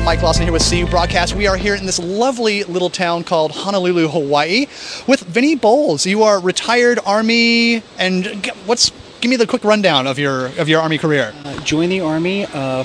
Mike Lawson here with CU Broadcast. We are here in this lovely little town called Honolulu, Hawaii, with Vinny Bowles. You are retired Army, and give me the quick rundown of your Army career. Joined the Army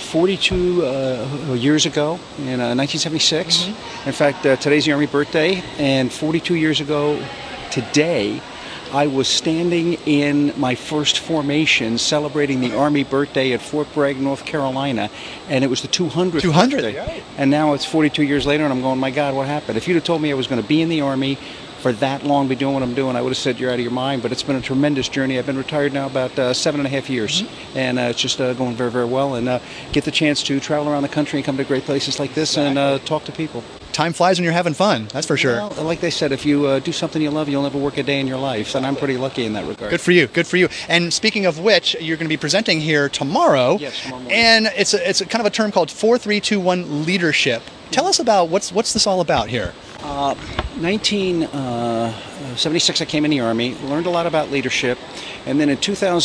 42 years ago in 1976. Mm-hmm. In fact, today's the Army birthday, and 42 years ago today, I was standing in my first formation celebrating the Army birthday at Fort Bragg, North Carolina, and it was the 200th birthday. Right. And now it's 42 years later, and I'm going, my God, what happened? If you'd have told me I was going to be in the Army for that long, be doing what I'm doing, I would have said you're out of your mind. But it's been a tremendous journey. I've been retired now about 7.5 years, mm-hmm. and it's just going very, very well, and get the chance to travel around the country and come to great places like this. Exactly. And talk to people. Time flies when you're having fun, that's for sure. Well, like they said, if you do something you love, you'll never work a day in your life, and I'm pretty lucky in that regard. Good for you, good for you. And speaking of which, you're going to be presenting here tomorrow. Yes, tomorrow morning. And it's a kind of a term called 4-3-2-1 leadership. Tell us about what's this all about here. 1976, I came in the Army, learned a lot about leadership, and then in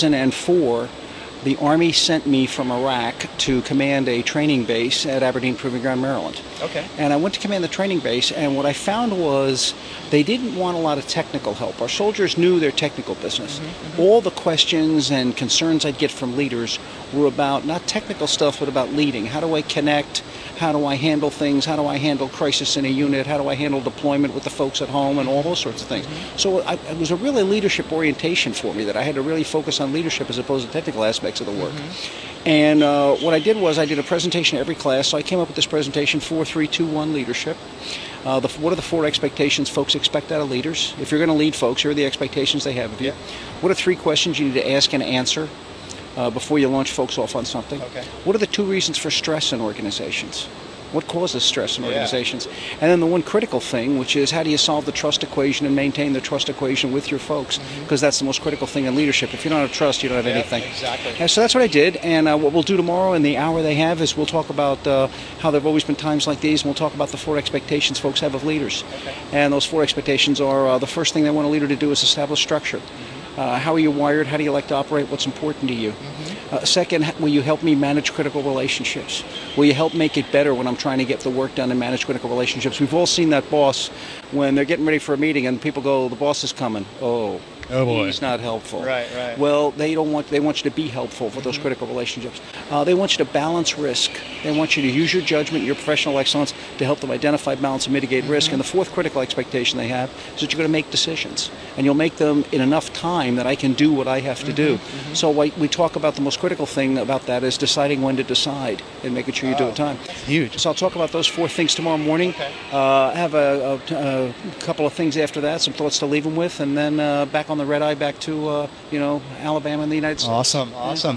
2004, the Army sent me from Iraq to command a training base at Aberdeen Proving Ground, Maryland. Okay. And I went to command the training base, and what I found was they didn't want a lot of technical help. Our soldiers knew their technical business. Mm-hmm, mm-hmm. All the questions and concerns I'd get from leaders were about not technical stuff, but about leading. How do I connect? How do I handle things? How do I handle crisis in a unit? How do I handle deployment with the folks at home and all those sorts of things? Mm-hmm. So it was a really leadership orientation for me, that I had to really focus on leadership as opposed to technical aspects of the work. Mm-hmm. And what I did was I did a presentation to every class. So I came up with this presentation, 4-3-2-1 leadership. What are the 4 expectations folks expect out of leaders? If you're going to lead folks, here are the expectations they have of you. What are 3 questions you need to ask and answer before you launch folks off on something? Okay. What are the 2 reasons for stress in organizations? What causes stress in organizations? And then the one critical thing, which is how do you solve the trust equation and maintain the trust equation with your folks? Because that's the most critical thing in leadership. If you don't have trust, you don't have anything. Exactly. And so that's what I did. And what we'll do tomorrow in the hour they have is we'll talk about how there have always been times like these, and we'll talk about the 4 expectations folks have of leaders. Okay. And those 4 expectations are the first thing they want a leader to do is establish structure. How are you wired? How do you like to operate? What's important to you? Second, will you help me manage critical relationships? Will you help make it better when I'm trying to get the work done and manage critical relationships? We've all seen that boss when they're getting ready for a meeting and people go, the boss is coming. Oh boy. He's not helpful. Right. Well, they want you to be helpful for those critical relationships. They want you to balance risk. They want you to use your judgment, your professional excellence to help them identify, balance, and mitigate risk. And the 4th critical expectation they have is that you're going to make decisions. And you'll make them in enough time that I can do what I have to do. So we talk about the most critical thing about that is deciding when to decide and making sure you do it time. Huge. So I'll talk about those 4 things tomorrow morning. Okay. Have a couple of things after that, some thoughts to leave them with, and then back on the red eye back to Alabama and the United States. Awesome.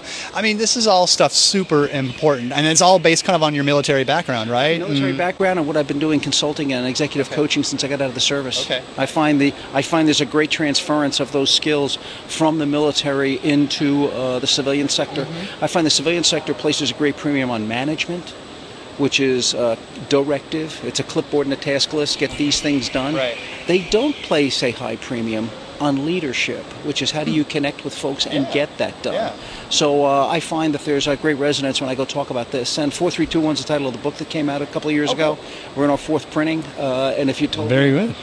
I mean, this is all stuff super important, and it's all based kind of on your military background, right? Military background and what I've been doing consulting and executive coaching since I got out of the service. Okay. I find there's a great transference of those skills from the military into the civilian sector. I find the civilian sector places a great premium on management, which is directive. It's a clipboard and a task list. Get these things done. Right. They don't place a high premium on leadership, which is how do you connect with folks and get that done. Yeah. So I find that there's a great resonance when I go talk about this. And 4-3-2-1 is the title of the book that came out a couple of years ago. We're in our 4th printing. And if you told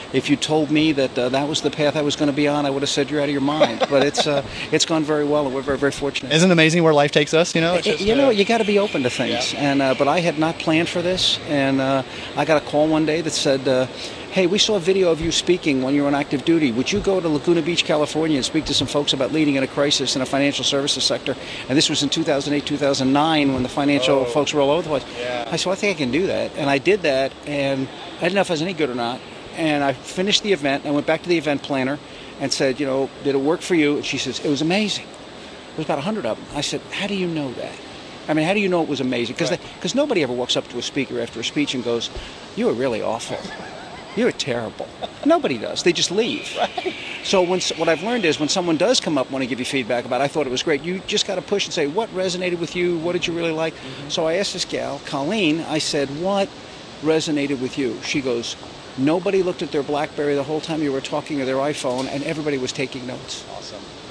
me that that was the path I was going to be on, I would have said you're out of your mind. But it's gone very well, and we're very, very fortunate. Isn't it amazing where life takes us? You got to be open to things. Yeah. And but I had not planned for this, and I got a call one day that said, hey, we saw a video of you speaking when you were on active duty. Would you go to Laguna Beach, California and speak to some folks about leading in a crisis in a financial services sector? And this was in 2008, 2009 when the financial folks were all over the place. Yeah. I said, well, I think I can do that. And I did that, and I didn't know if I was any good or not. And I finished the event. I went back to the event planner and said, did it work for you? And she says, it was amazing. There was about 100 of them. I said, how do you know that? I mean, how do you know it was amazing? Because nobody ever walks up to a speaker after a speech and goes, you were really awful. You were terrible. Nobody does. They just leave. Right. So what I've learned is when someone does come up want to give you feedback about, I thought it was great, you just got to push and say, what resonated with you? What did you really like? So I asked this gal, Colleen, I said, what resonated with you? She goes, nobody looked at their BlackBerry the whole time you were talking or their iPhone, and everybody was taking notes. Awesome.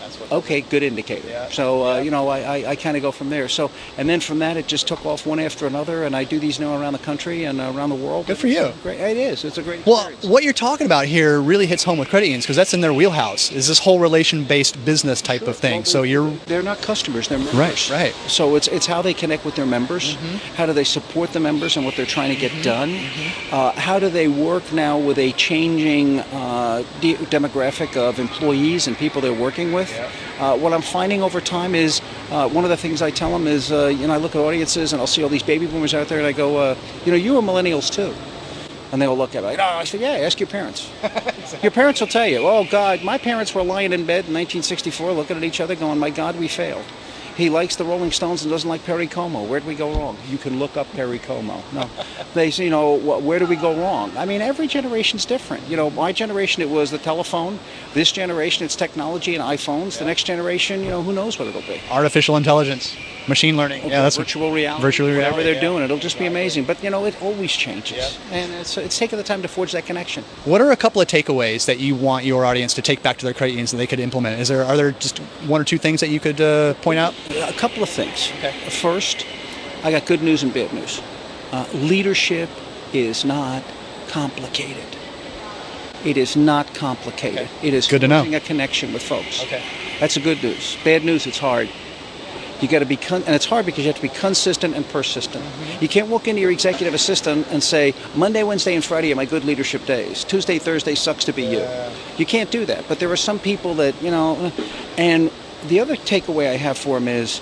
Okay, good indicator. Yeah. So, I kind of go from there. So, and then from that, it just took off one after another, and I do these now around the country and around the world. Good for you. Great. It is. It's a great Well, experience. what you're talking about here really hits home with credit unions because that's in their wheelhouse. Is this whole relation-based business type of thing? So They're not customers, they're members. Right. So it's how they connect with their members, how do they support the members and what they're trying to get done, how do they work now with a changing demographic of employees and people they're working with. What I'm finding over time is one of the things I tell them is, I look at audiences and I'll see all these baby boomers out there and I go, you are millennials too. And they'll look at it like, I said, yeah, ask your parents. Exactly. Your parents will tell you, oh, God, my parents were lying in bed in 1964 looking at each other going, my God, we failed. He likes the Rolling Stones and doesn't like Perry Como. Where did we go wrong? You can look up Perry Como. No, they say, where did we go wrong? I mean, every generation's different. My generation, it was the telephone. This generation, it's technology and iPhones. Yeah. The next generation, who knows what it'll be. Artificial intelligence, machine learning. Okay, yeah, that's virtual reality. Whatever they're doing, it'll just be amazing. But, it always changes. Yeah. And it's taking the time to forge that connection. What are a couple of takeaways that you want your audience to take back to their credit unions that they could implement? Are there just one or two things that you could point out? A couple of things. Okay. First, I got good news and bad news. Leadership is not complicated. It is not complicated. Okay. It is good to know. Forging a connection with folks. Okay. That's the good news. Bad news, it's hard. You got to be, and it's hard because you have to be consistent and persistent. You can't walk into your executive assistant and say, Monday, Wednesday, and Friday are my good leadership days. Tuesday, Thursday sucks to be you. You can't do that. But there are some people that, and the other takeaway I have for them is,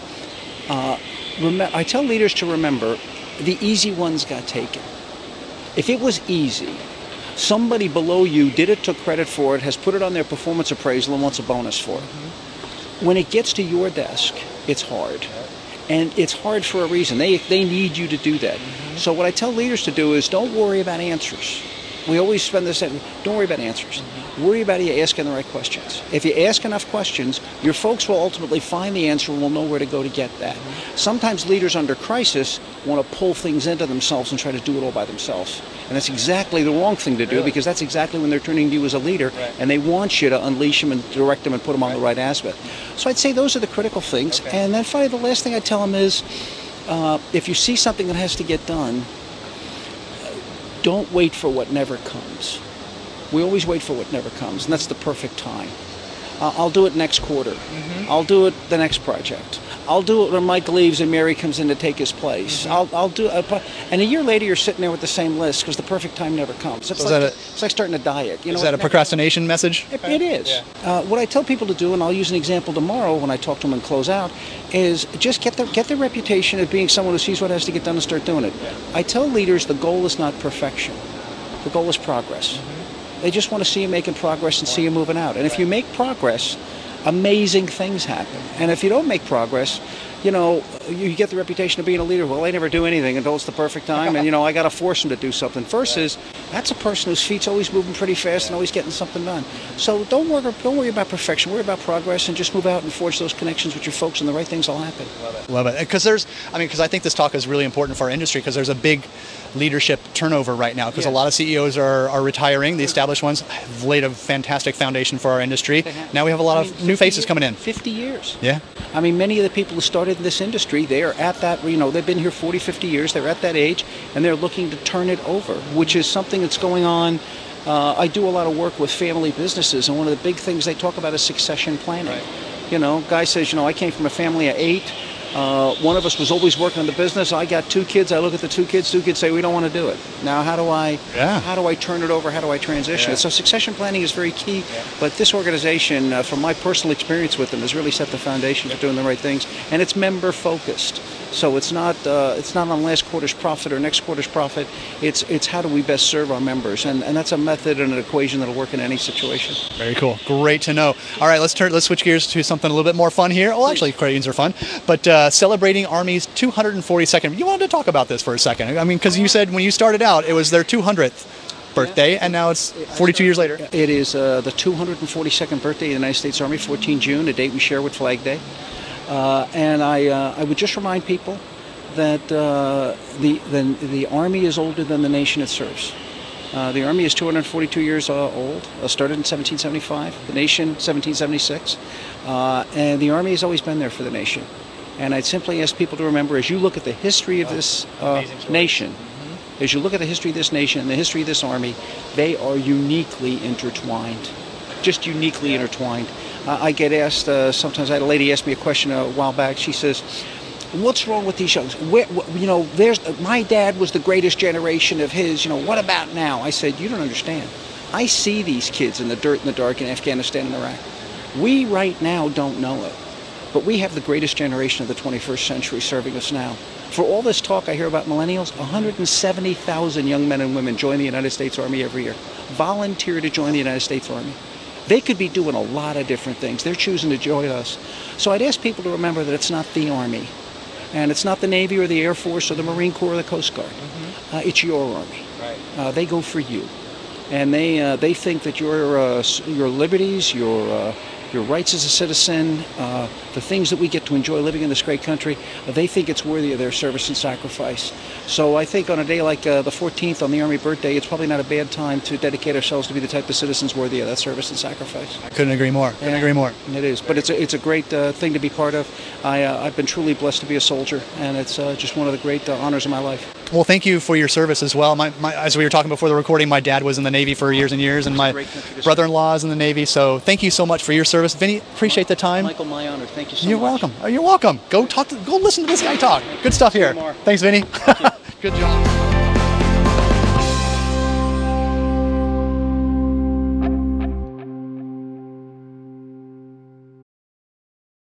I tell leaders to remember, the easy ones got taken. If it was easy, somebody below you did it, took credit for it, has put it on their performance appraisal and wants a bonus for it. When it gets to your desk, it's hard. And it's hard for a reason. They need you to do that. So what I tell leaders to do is don't worry about answers. We always spend this, don't worry about answers. Worry about you asking the right questions. If you ask enough questions, your folks will ultimately find the answer and will know where to go to get that. Sometimes leaders under crisis want to pull things into themselves and try to do it all by themselves. And that's exactly the wrong thing to do because that's exactly when they're turning to you as a leader and they want you to unleash them and direct them and put them on the right aspect. So I'd say those are the critical things. Okay. And then finally, the last thing I tell them is if you see something that has to get done, don't wait for what never comes. We always wait for what never comes, and that's the perfect time. I'll do it next quarter. I'll do it the next project. I'll do it when Mike leaves and Mary comes in to take his place. I'll do it, and a year later you're sitting there with the same list because the perfect time never comes. It's like starting a diet. Is that a procrastination message? It is. Yeah. What I tell people to do, and I'll use an example tomorrow when I talk to them and close out, is just get their reputation of being someone who sees what has to get done and start doing it. Yeah. I tell leaders the goal is not perfection. The goal is progress. They just want to see you making progress and see you moving out. And if you make progress, amazing things happen. And if you don't make progress, you get the reputation of being a leader. Well, they never do anything until it's the perfect time, and I got to force them to do something. Versus, that's a person whose feet's always moving pretty fast and always getting something done. So don't worry about perfection. Worry about progress and just move out and forge those connections with your folks, and the right things will happen. Love it. Because I think this talk is really important for our industry because there's a big leadership turnover right now because a lot of CEOs are retiring. The established ones have laid a fantastic foundation for our industry. Now we have a lot of new faces coming in. 50 years. Yeah. I mean, many of the people who started in this industry, they are at that, they've been here 40, 50 years. They're at that age, and they're looking to turn it over, which is something that's going on. I do a lot of work with family businesses, and one of the big things they talk about is succession planning. Right. Guy says, I came from a family of 8. One of us was always working on the business. I got 2 kids. I look at the 2 kids. 2 kids say, we don't want to do it. Now, how do I turn it over? How do I transition it? So succession planning is very key. But this organization, from my personal experience with them, has really set the foundation for doing the right things. And it's member focused. So it's not on last quarter's profit or next quarter's profit. It's how do we best serve our members, and that's a method and an equation that'll work in any situation. Very cool. Great to know. All right, let's switch gears to something a little bit more fun here. Well, actually, credit unions are fun, but celebrating Army's 242nd. You wanted to talk about this for a second. I mean, because you said when you started out, it was their 200th birthday, and now it's 42 years later. It is the 242nd birthday of the United States Army, 14 June, a date we share with Flag Day. And I would just remind people that the Army is older than the nation it serves. The Army is 242 years old, started in 1775, the nation 1776, and the Army has always been there for the nation. And I'd simply ask people to remember, as you look at the history of this nation, as you look at the history of this nation and the history of this Army, they are uniquely intertwined, just uniquely intertwined. I get asked, sometimes I had a lady ask me a question a while back. She says, what's wrong with these youngs? My dad was the greatest generation of his, what about now? I said, you don't understand. I see these kids in the dirt and the dark in Afghanistan and Iraq. We right now don't know it, but we have the greatest generation of the 21st century serving us now. For all this talk I hear about millennials, 170,000 young men and women join the United States Army every year, volunteer to join the United States Army. They could be doing a lot of different things. They're choosing to join us. So I'd ask people to remember that it's not the Army, and it's not the Navy or the Air Force or the Marine Corps or the Coast Guard. It's your Army. Right. They go for you, and they think that your liberties, your rights as a citizen, the things that we get to enjoy living in this great country, they think it's worthy of their service and sacrifice. So I think on a day like the 14th, on the Army birthday, it's probably not a bad time to dedicate ourselves to be the type of citizens worthy of that service and sacrifice. I couldn't agree more. Couldn't agree more. It is, but it's a great thing to be part of. I've been truly blessed to be a soldier, and it's just one of the great honors of my life. Well, thank you for your service as well. As we were talking before the recording, my dad was in the Navy for years and years, and my brother-in-law is in the Navy. So thank you so much for your service, Vinny. Appreciate the time. Michael, my honor. Thank you so much. You're welcome. You're welcome. Go listen to this guy talk. Good stuff here. Thanks, Vinny. Good job.